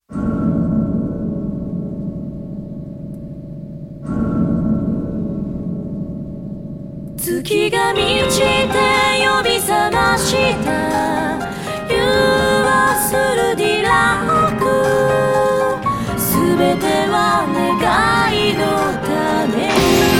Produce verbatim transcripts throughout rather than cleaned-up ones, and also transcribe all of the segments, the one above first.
月が満ちて呼び覚ました誘惑するディラックすべては願いのため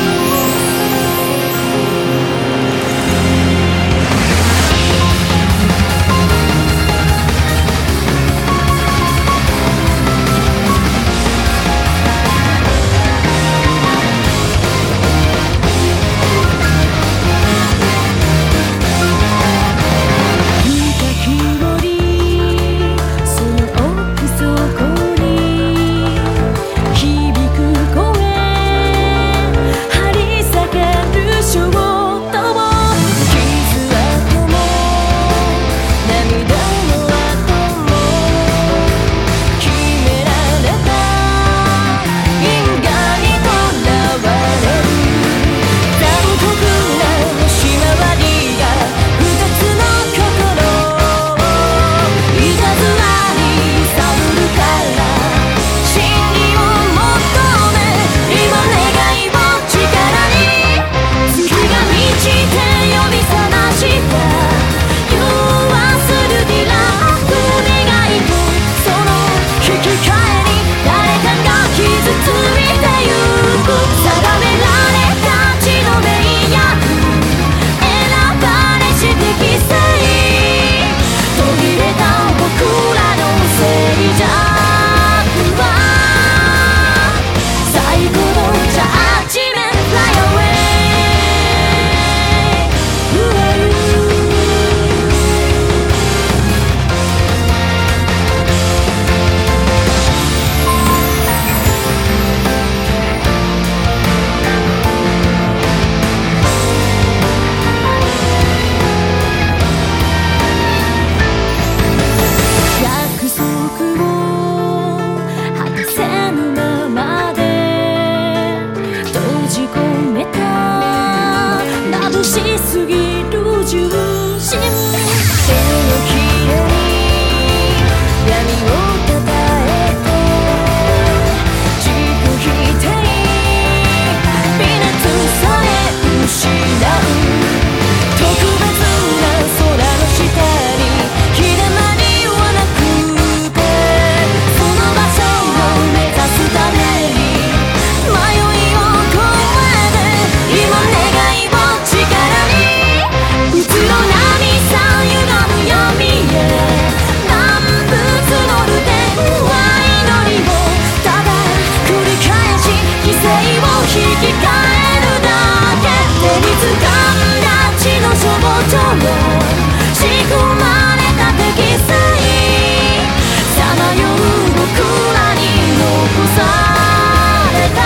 しすぎる重心手のひらに闇をたたえて自己否定微熱さえ失う特別な空の下に日だまりはなくてその場所を目指すために迷いを越えて今願いをうつろ波さ歪む闇へ万物のる電話祈りをただ繰り返し犠牲を引き換えるだけ手に掴んだ血の象徴を仕組まれた適性さまよう僕らに残された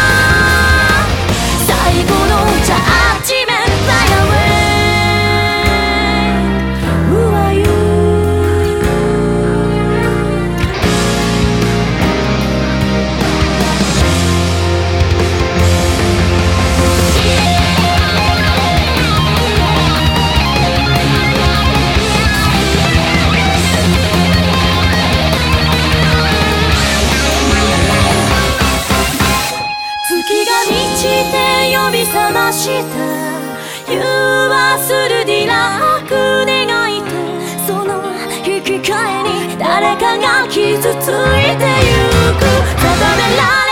最後のジャッジメントだよ呼び覚ました誘惑するディラック願いてその引き換えに誰かが傷ついてゆく定められ